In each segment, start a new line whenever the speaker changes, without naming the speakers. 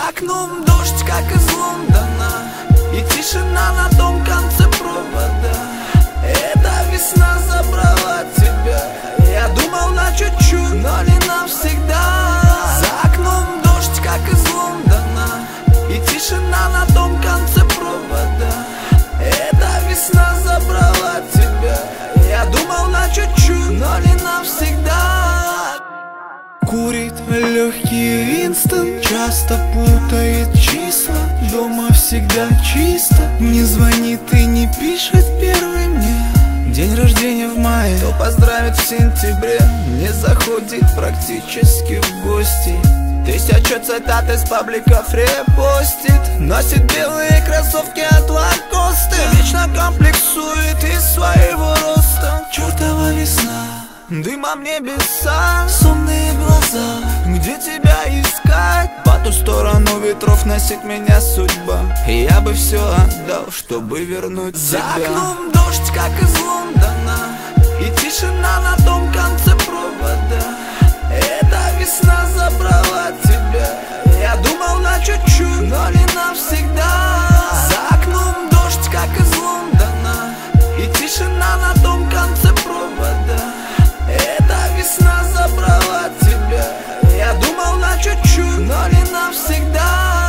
окном дождь, как из Лондона, и тишина на том конце провода. Эта весна забрала тебя. Я думал на чуть-чуть, но не навсегда. За окном дождь, как из Лондона, и тишина на том конце провода. Эта весна забрала тебя. Я думал на чуть-чуть, но не навсегда. Курит легкий Винстон, часто путает числа. Дома всегда чисто, не звонит и не пишет первый мне. День рождения в мае, то поздравит в сентябре. Не заходит практически в гости. Тысячу цитат из пабликов репостит. Носит белые кроссовки от Лакосты. Вечно комплексует из своего роста. Чертова весна, дымом небеса, сонные глаза. Где тебя искать? По ту сторону ветров носит меня судьба. И я бы все отдал, чтобы вернуть тебя. За окном дождь, как из Лондона, и тишина на том конце провода. Эта весна забрала тебя. Я думал на чуть-чуть, но не навсегда. За окном дождь, как из Лондона, и тишина на том конце провода. Эта весна забрала тебя. Я думал на чуть-чуть, но не навсегда.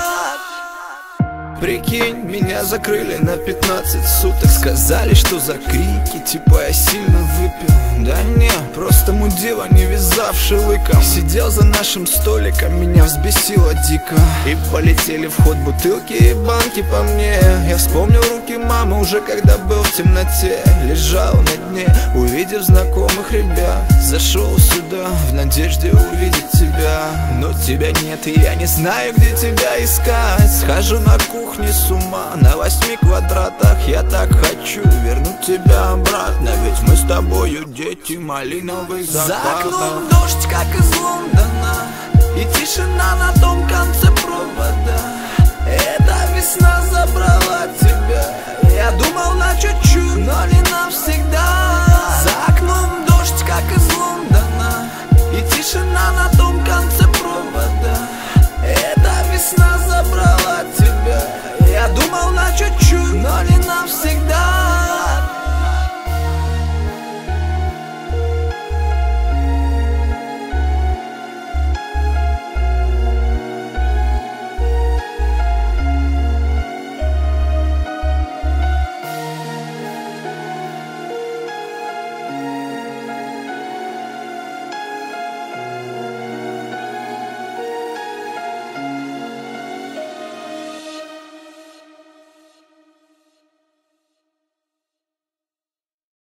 Прикинь, меня закрыли на 15 суток. Сказали, что за крики, типа я сильно выпил. Да не, просто мудила, не вязавший лыком. Сидел за нашим столиком, меня взбесило дико. И полетели в ход бутылки и банки по мне. Я вспомнил руки мамы уже когда был в темноте. Лежал на дне, увидев знакомых ребят. Зашел сюда в надежде увидеть тебя. Но тебя нет, и я не знаю, где тебя искать. Схожу на кухню с ума, на 8 квадратах. Я так хочу вернуть тебя обратно, ведь мы с тобою дети малиновых закатов. За окном дождь, как из Лондона, и тишина на том конце провода. Эта весна забрала тебя. Я думал